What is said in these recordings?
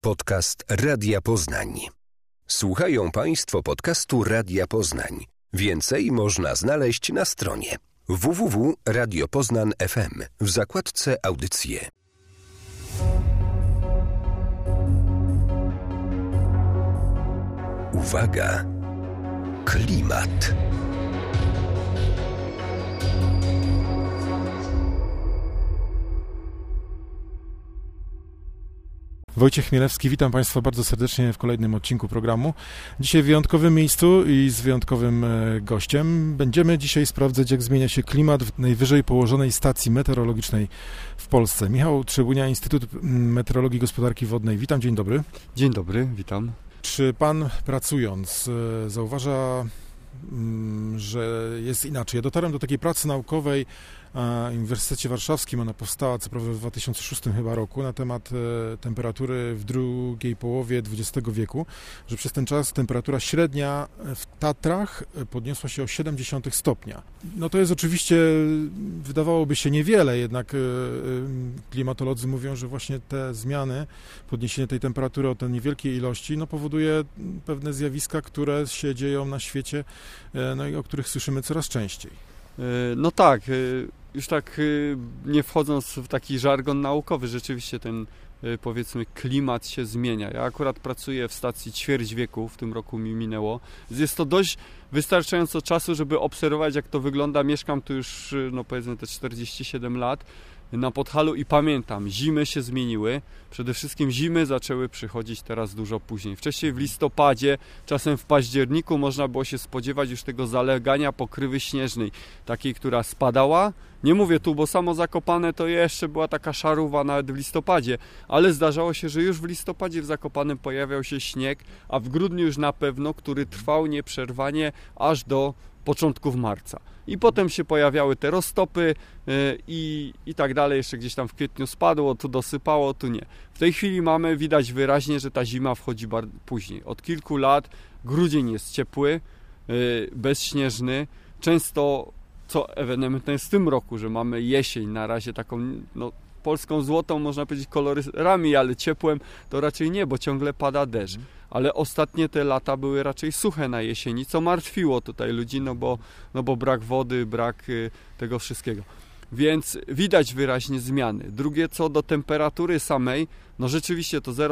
Podcast Radia Poznań. Słuchają Państwo podcastu Radia Poznań. Więcej można znaleźć na stronie www.radiopoznan.fm w zakładce Audycje. Uwaga! Klimat. Wojciech Chmielewski, witam Państwa bardzo serdecznie w kolejnym odcinku programu. Dzisiaj w wyjątkowym miejscu i z wyjątkowym gościem. Będziemy dzisiaj sprawdzać, jak zmienia się klimat w najwyżej położonej stacji meteorologicznej w Polsce. Michał Trzebunia, Instytut Meteorologii i Gospodarki Wodnej. Witam, dzień dobry. Dzień dobry, witam. Czy Pan pracując zauważa, że jest inaczej? Ja dotarłem do takiej pracy naukowej w Uniwersytecie Warszawskim, ona powstała co prawda w 2006 chyba roku, na temat temperatury w drugiej połowie XX wieku, że przez ten czas temperatura średnia w Tatrach podniosła się o 0,7 stopnia. No to jest oczywiście, wydawałoby się niewiele, jednak klimatolodzy mówią, że właśnie te zmiany, podniesienie tej temperatury o te niewielkiej ilości, no powoduje pewne zjawiska, które się dzieją na świecie, no i o których słyszymy coraz częściej. No tak, już tak nie wchodząc w taki żargon naukowy, rzeczywiście ten, powiedzmy, klimat się zmienia. Ja akurat pracuję w stacji ćwierć wieku, w tym roku mi minęło. Jest to dość wystarczająco czasu, żeby obserwować, jak to wygląda. Mieszkam tu już, no powiedzmy, te 47 lat na Podhalu i pamiętam, zimy się zmieniły. Przede wszystkim zimy zaczęły przychodzić teraz dużo później. Wcześniej w listopadzie, czasem w październiku można było się spodziewać już tego zalegania pokrywy śnieżnej, takiej, która spadała. Nie mówię tu, bo samo Zakopane to jeszcze była taka szarówa nawet w listopadzie, ale zdarzało się, że już w listopadzie w Zakopanem pojawiał się śnieg, a w grudniu już na pewno, który trwał nieprzerwanie aż do początków marca. I potem się pojawiały te roztopy i tak dalej. Jeszcze gdzieś tam w kwietniu spadło, tu dosypało, tu nie. W tej chwili widać wyraźnie, że ta zima wchodzi później. Od kilku lat grudzień jest ciepły, bezśnieżny. Często, co ewenementem jest w tym roku, że mamy jesień na razie taką, no, polską złotą, można powiedzieć, kolorami, ale ciepłem to raczej nie, bo ciągle pada deszcz. Ale ostatnie te lata były raczej suche na jesieni, co martwiło tutaj ludzi, no bo brak wody, brak tego wszystkiego. Więc widać wyraźnie zmiany. Drugie, co do temperatury samej, no rzeczywiście to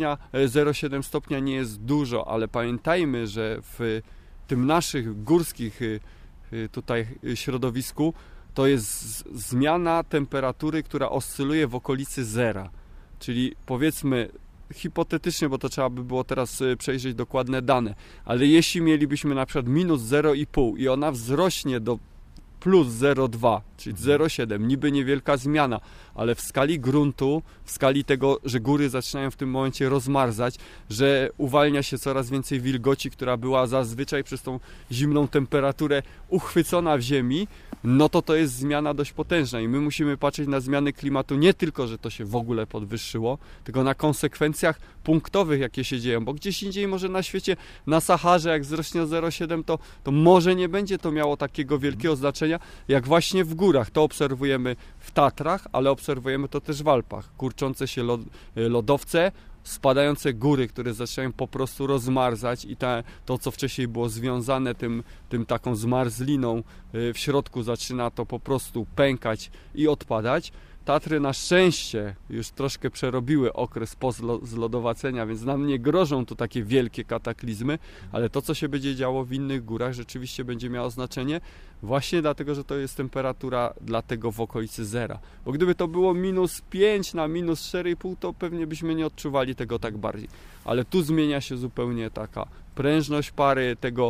0,7 stopnia nie jest dużo, ale pamiętajmy, że w tym naszych górskich tutaj środowisku to jest zmiana temperatury, która oscyluje w okolicy zera. Czyli powiedzmy hipotetycznie, bo to trzeba by było teraz przejrzeć dokładne dane, ale jeśli mielibyśmy na przykład minus 0,5 i ona wzrośnie do plus 0,2, czyli 0,7, niby niewielka zmiana, ale w skali gruntu, w skali tego, że góry zaczynają w tym momencie rozmarzać, że uwalnia się coraz więcej wilgoci, która była zazwyczaj przez tą zimną temperaturę uchwycona w ziemi, no to jest zmiana dość potężna i my musimy patrzeć na zmiany klimatu nie tylko, że to się w ogóle podwyższyło, tylko na konsekwencjach punktowych, jakie się dzieją, bo gdzieś indziej może na świecie, na Saharze, jak wzrośnie o 0,7, to może nie będzie to miało takiego wielkiego znaczenia, jak właśnie w górach. To obserwujemy w Tatrach, ale obserwujemy to też w Alpach. Kurczące się lodowce, spadające góry, które zaczynają po prostu rozmarzać i to, co wcześniej było związane tym taką zmarzliną w środku, zaczyna to po prostu pękać i odpadać. Tatry na szczęście już troszkę przerobiły okres pozlodowacenia, więc nam nie grożą tu takie wielkie kataklizmy, ale to, co się będzie działo w innych górach, rzeczywiście będzie miało znaczenie właśnie dlatego, że to jest temperatura dlatego w okolicy zera. Bo gdyby to było minus 5 na minus 4,5, to pewnie byśmy nie odczuwali tego tak bardziej. Ale tu zmienia się zupełnie taka prężność pary, tego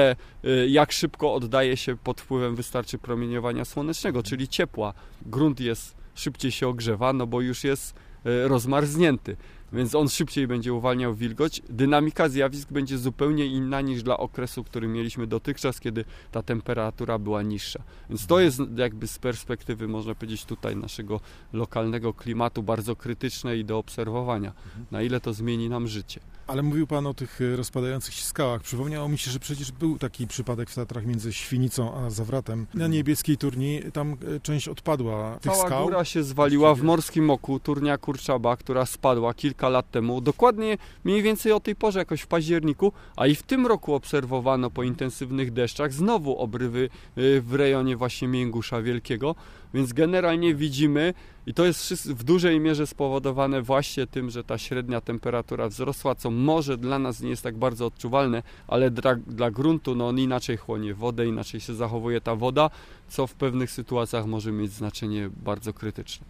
jak szybko oddaje się pod wpływem wystarczy promieniowania słonecznego, czyli ciepła. Grunt szybciej się ogrzewa, no bo już jest rozmarznięty, więc on szybciej będzie uwalniał wilgoć. Dynamika zjawisk będzie zupełnie inna niż dla okresu, który mieliśmy dotychczas, kiedy ta temperatura była niższa. Więc to jest jakby z perspektywy, można powiedzieć, tutaj naszego lokalnego klimatu bardzo krytyczne i do obserwowania, na ile to zmieni nam życie. Ale mówił Pan o tych rozpadających się skałach. Przypomniało mi się, że przecież był taki przypadek w Tatrach między Świnicą a Zawratem. Na Niebieskiej Turni tam część odpadła tych skał. Cała góra się zwaliła w Morskim Oku, Turnia Kurczaba, która spadła. kilka lat temu, dokładnie mniej więcej o tej porze, jakoś w październiku, a i w tym roku obserwowano po intensywnych deszczach znowu obrywy w rejonie właśnie Mięgusza Wielkiego, więc generalnie widzimy, i to jest w dużej mierze spowodowane właśnie tym, że ta średnia temperatura wzrosła, co może dla nas nie jest tak bardzo odczuwalne, ale dla gruntu no on inaczej chłonie wodę, inaczej się zachowuje ta woda, co w pewnych sytuacjach może mieć znaczenie bardzo krytyczne.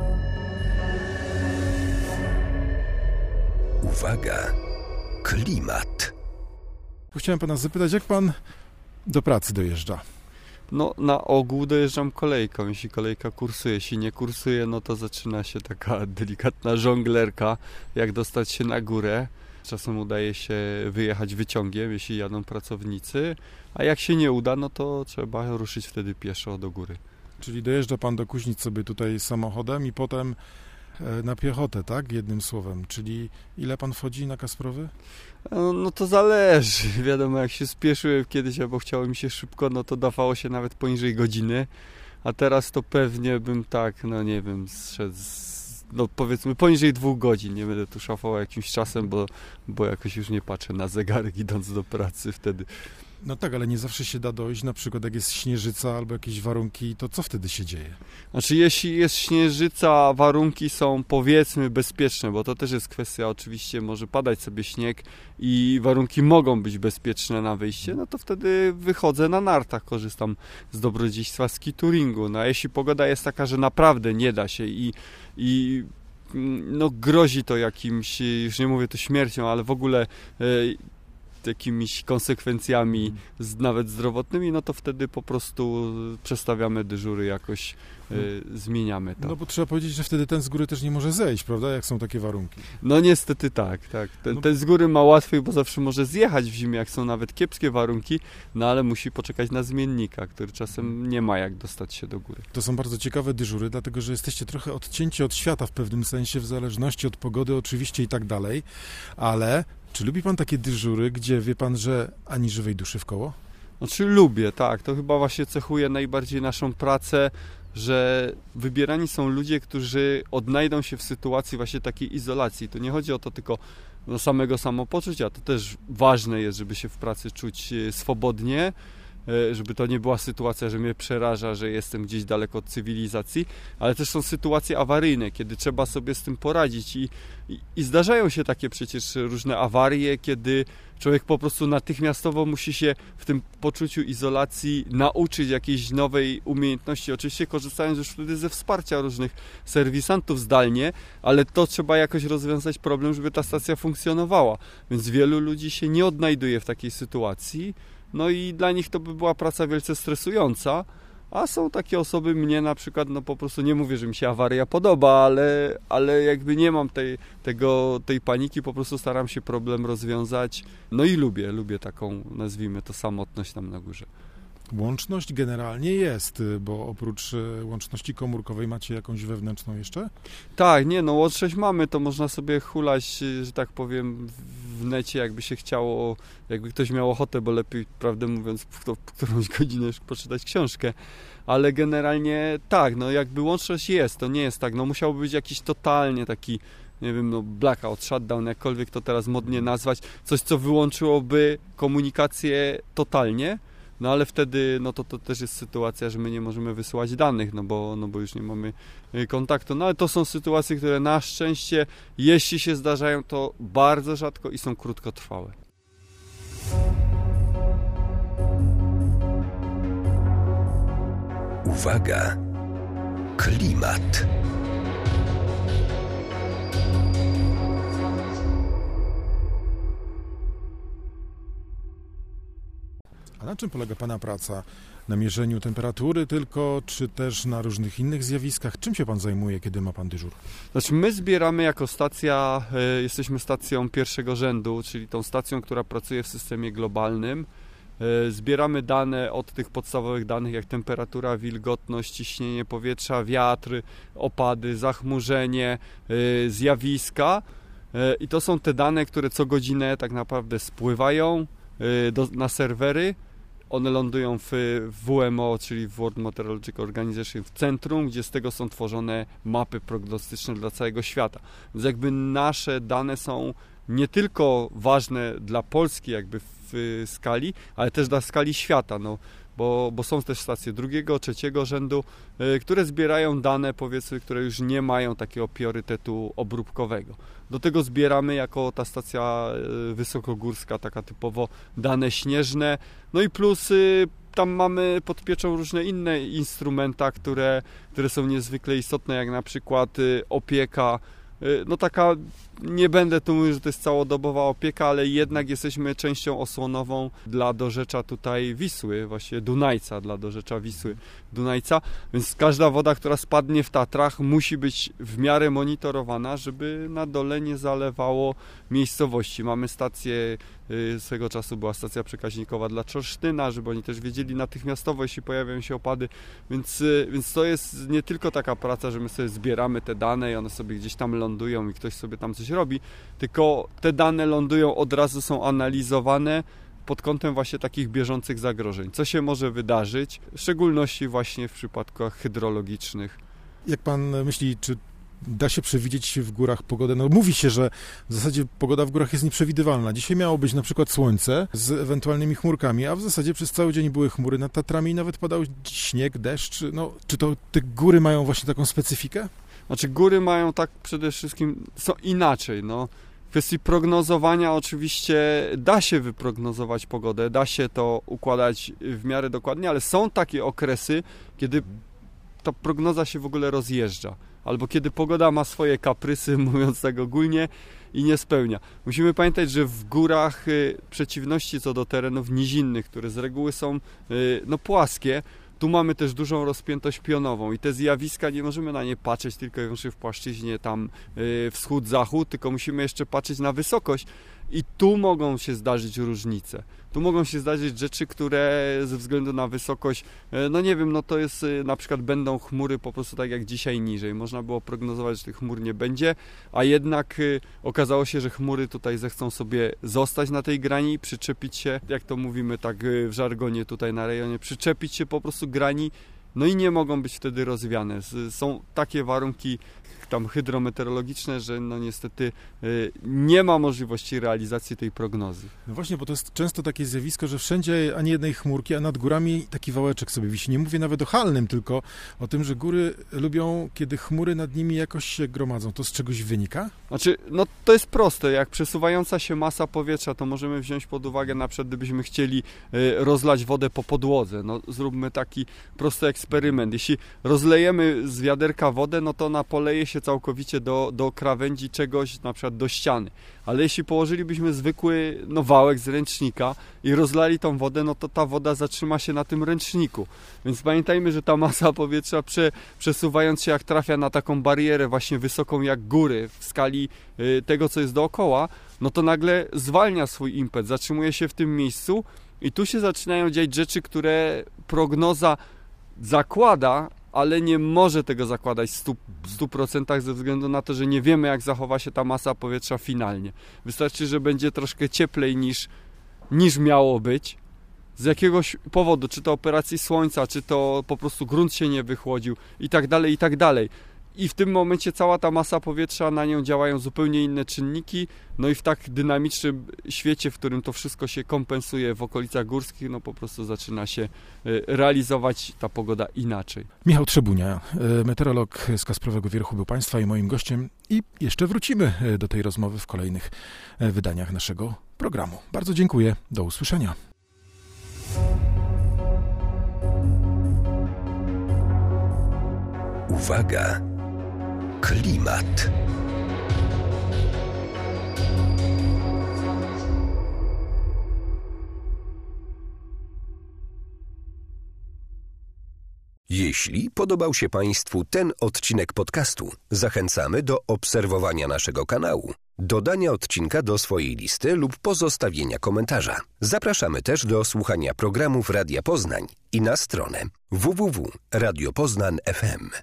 Uwaga, klimat. Chciałem pana zapytać, jak pan do pracy dojeżdża? No, na ogół dojeżdżam kolejką, jeśli kolejka kursuje. Jeśli nie kursuje, no to zaczyna się taka delikatna żonglerka, jak dostać się na górę. Czasem udaje się wyjechać wyciągiem, jeśli jadą pracownicy, a jak się nie uda, no to trzeba ruszyć wtedy pieszo do góry. Czyli dojeżdża pan do Kuźnic sobie tutaj samochodem i potem na piechotę, tak? Jednym słowem. Czyli ile pan wchodzi na Kasprowy? No to zależy. Wiadomo, jak się spieszyłem kiedyś, albo chciało mi się szybko, no to dawało się nawet poniżej godziny, a teraz to pewnie bym tak, no nie wiem, zszedł no powiedzmy poniżej 2 godzin. Nie będę tu szafował jakimś czasem, bo jakoś już nie patrzę na zegarek idąc do pracy wtedy. No tak, ale nie zawsze się da dojść, na przykład jak jest śnieżyca albo jakieś warunki, to co wtedy się dzieje? Znaczy jeśli jest śnieżyca, warunki są powiedzmy bezpieczne, bo to też jest kwestia, oczywiście może padać sobie śnieg i warunki mogą być bezpieczne na wyjście, no to wtedy wychodzę na nartach, korzystam z dobrodziejstwa ski touringu. No a jeśli pogoda jest taka, że naprawdę nie da się i no grozi to jakimś, już nie mówię to śmiercią, ale w ogóle jakimiś konsekwencjami nawet zdrowotnymi, no to wtedy po prostu przestawiamy dyżury, jakoś zmieniamy to. No bo trzeba powiedzieć, że wtedy ten z góry też nie może zejść, prawda, jak są takie warunki. No niestety tak. Ten z góry ma łatwiej, bo zawsze może zjechać w zimie, jak są nawet kiepskie warunki, no ale musi poczekać na zmiennika, który czasem nie ma jak dostać się do góry. To są bardzo ciekawe dyżury, dlatego że jesteście trochę odcięci od świata w pewnym sensie, w zależności od pogody oczywiście i tak dalej, ale czy lubi pan takie dyżury, gdzie wie pan, że ani żywej duszy w koło? Znaczy lubię, tak. To chyba właśnie cechuje najbardziej naszą pracę, że wybierani są ludzie, którzy odnajdą się w sytuacji właśnie takiej izolacji. Tu nie chodzi o to tylko do samego samopoczucia, to też ważne jest, żeby się w pracy czuć swobodnie, żeby to nie była sytuacja, że mnie przeraża, że jestem gdzieś daleko od cywilizacji, ale też są sytuacje awaryjne, kiedy trzeba sobie z tym poradzić i zdarzają się takie przecież różne awarie, kiedy człowiek po prostu natychmiastowo musi się w tym poczuciu izolacji nauczyć jakiejś nowej umiejętności, oczywiście korzystając już wtedy ze wsparcia różnych serwisantów zdalnie, ale to trzeba jakoś rozwiązać problem, żeby ta stacja funkcjonowała, więc wielu ludzi się nie odnajduje w takiej sytuacji. No i dla nich to by była praca wielce stresująca, a są takie osoby, mnie na przykład, no po prostu nie mówię, że mi się awaria podoba, ale jakby nie mam tej paniki, po prostu staram się problem rozwiązać. No i lubię taką, nazwijmy to, samotność tam na górze. Łączność generalnie jest, bo oprócz łączności komórkowej macie jakąś wewnętrzną jeszcze? Tak, łączność mamy, to można sobie hulać, że tak powiem, w necie, jakby się chciało, jakby ktoś miał ochotę, bo lepiej, prawdę mówiąc, w którąś godzinę poczytać książkę, ale generalnie tak, jakby łączność jest, to nie jest tak, musiałby być jakiś totalnie taki, nie wiem, blackout, shutdown, jakkolwiek to teraz modnie nazwać, coś, co wyłączyłoby komunikację totalnie. No ale wtedy, to też jest sytuacja, że my nie możemy wysyłać danych, bo już nie mamy kontaktu. No ale to są sytuacje, które na szczęście, jeśli się zdarzają, to bardzo rzadko i są krótkotrwałe. Uwaga, klimat. A na czym polega pana praca? Na mierzeniu temperatury tylko, czy też na różnych innych zjawiskach? Czym się pan zajmuje, kiedy ma pan dyżur? Znaczy my zbieramy jako stacja, jesteśmy stacją pierwszego rzędu, czyli tą stacją, która pracuje w systemie globalnym. Zbieramy dane od tych podstawowych danych, jak temperatura, wilgotność, ciśnienie powietrza, wiatr, opady, zachmurzenie, zjawiska. I to są te dane, które co godzinę tak naprawdę spływają na serwery. one lądują w WMO, czyli World Meteorological Organization, w centrum, gdzie z tego są tworzone mapy prognostyczne dla całego świata. Więc jakby nasze dane są nie tylko ważne dla Polski jakby w skali, ale też dla skali świata, bo są też stacje drugiego, trzeciego rzędu, które zbierają dane, powiedzmy, które już nie mają takiego priorytetu obróbkowego. Do tego zbieramy jako ta stacja wysokogórska, taka typowo dane śnieżne, no i plus tam mamy pod pieczą różne inne instrumenta, które są niezwykle istotne, jak na przykład opieka. No taka, nie będę tu mówił, że to jest całodobowa opieka, ale jednak jesteśmy częścią osłonową dla dorzecza tutaj Wisły, właśnie Dunajca, dla dorzecza Wisły Dunajca, więc każda woda, która spadnie w Tatrach, musi być w miarę monitorowana, żeby na dole nie zalewało miejscowości. Mamy stację, swego czasu była stacja przekaźnikowa dla Czorsztyna, żeby oni też wiedzieli natychmiastowo, jeśli pojawiają się opady, więc to jest nie tylko taka praca, że my sobie zbieramy te dane i one sobie gdzieś tam lądują i ktoś sobie tam coś robi, tylko te dane lądują, od razu są analizowane pod kątem właśnie takich bieżących zagrożeń. Co się może wydarzyć, w szczególności właśnie w przypadkach hydrologicznych. Jak pan myśli, czy da się przewidzieć w górach pogodę? No mówi się, że w zasadzie pogoda w górach jest nieprzewidywalna. Dzisiaj miało być na przykład słońce z ewentualnymi chmurkami, a w zasadzie przez cały dzień były chmury nad Tatrami i nawet padał śnieg, deszcz. No, czy to te góry mają właśnie taką specyfikę? Znaczy góry mają tak przede wszystkim, są inaczej, W kwestii prognozowania oczywiście da się wyprognozować pogodę, da się to układać w miarę dokładnie, ale są takie okresy, kiedy ta prognoza się w ogóle rozjeżdża, albo kiedy pogoda ma swoje kaprysy, mówiąc tak ogólnie, i nie spełnia. Musimy pamiętać, że w górach przeciwności co do terenów nizinnych, które z reguły są płaskie, tu mamy też dużą rozpiętość pionową i te zjawiska nie możemy na nie patrzeć tylko i wyłącznie w płaszczyźnie tam wschód-zachód, tylko musimy jeszcze patrzeć na wysokość i tu mogą się zdarzyć różnice. Tu mogą się zdarzyć rzeczy, które ze względu na wysokość, to jest na przykład będą chmury po prostu tak jak dzisiaj niżej. Można było prognozować, że tych chmur nie będzie, a jednak okazało się, że chmury tutaj zechcą sobie zostać na tej grani, przyczepić się, jak to mówimy tak w żargonie tutaj na rejonie, przyczepić się po prostu grani, no i nie mogą być wtedy rozwiane. Są takie warunki tam hydrometeorologiczne, że niestety nie ma możliwości realizacji tej prognozy. No właśnie, bo to jest często takie zjawisko, że wszędzie ani jednej chmurki, a nad górami taki wałeczek sobie wisi. Nie mówię nawet o halnym, tylko o tym, że góry lubią, kiedy chmury nad nimi jakoś się gromadzą. To z czegoś wynika? Znaczy, to jest proste. Jak przesuwająca się masa powietrza, to możemy wziąć pod uwagę, na przykład gdybyśmy chcieli rozlać wodę po podłodze. Zróbmy taki prosty eksperyment. Jeśli rozlejemy z wiaderka wodę, to ona poleje się całkowicie do krawędzi czegoś, na przykład do ściany. Ale jeśli położylibyśmy zwykły wałek z ręcznika i rozlali tą wodę, to ta woda zatrzyma się na tym ręczniku. Więc pamiętajmy, że ta masa powietrza przesuwając się, jak trafia na taką barierę właśnie wysoką jak góry w skali tego, co jest dookoła, to nagle zwalnia swój impet, zatrzymuje się w tym miejscu i tu się zaczynają dziać rzeczy, które prognoza zakłada, ale nie może tego zakładać w 100% ze względu na to, że nie wiemy, jak zachowa się ta masa powietrza finalnie. Wystarczy, że będzie troszkę cieplej niż miało być. Z jakiegoś powodu, czy to operacji słońca, czy to po prostu grunt się nie wychłodził i tak dalej, i tak dalej. I w tym momencie cała ta masa powietrza, na nią działają zupełnie inne czynniki, i w tak dynamicznym świecie, w którym to wszystko się kompensuje w okolicach górskich, po prostu zaczyna się realizować ta pogoda inaczej. Michał Trzebunia, meteorolog z Kasprowego Wierchu, był Państwa i moim gościem i jeszcze wrócimy do tej rozmowy w kolejnych wydaniach naszego programu. Bardzo dziękuję, do usłyszenia. Uwaga! Klimat. Jeśli podobał się Państwu ten odcinek podcastu, zachęcamy do obserwowania naszego kanału, dodania odcinka do swojej listy lub pozostawienia komentarza. Zapraszamy też do słuchania programów Radia Poznań i na stronę www.radiopoznań.fm.